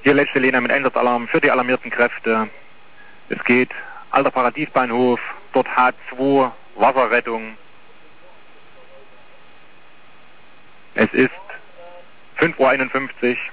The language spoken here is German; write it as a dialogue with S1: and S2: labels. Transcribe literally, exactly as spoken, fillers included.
S1: Hier letzte Lena mit Einsatzalarm für die alarmierten Kräfte. Es geht Alter Paradiesbahnhof, dort H zwei, Wasserrettung. Es ist fünf Uhr einundfünfzig.